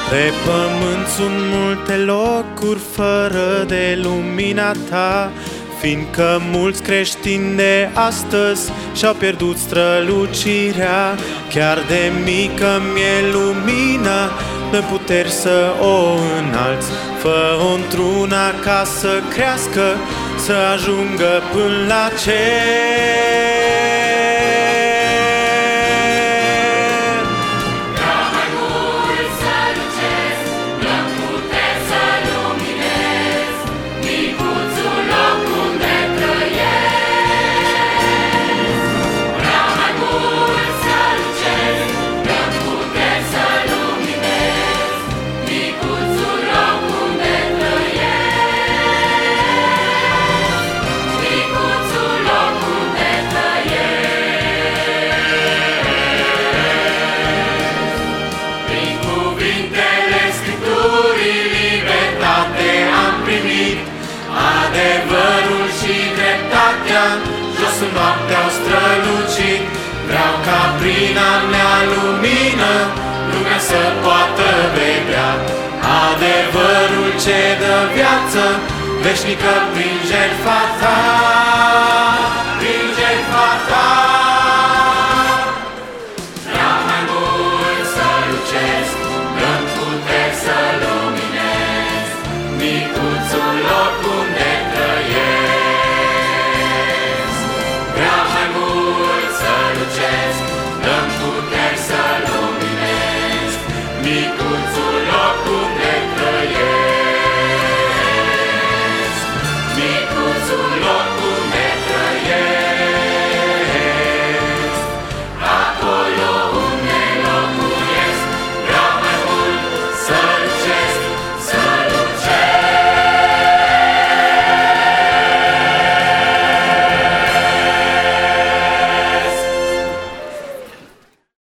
Pe pământ sunt multe locuri fără de lumina ta, fiindcă mulți creștini de astăzi și-au pierdut strălucirea. Chiar de mică mi-e lumina, dă puteri să o înalți. Fă-o într-una ca să crească, să ajungă până la cer. Adevărul și dreptatea jos în noapte au strălucit. Vreau ca prin a mea lumină lumea să poată vedea adevărul ce dă viață veșnică prin jertfa ta, prin jertfa ta.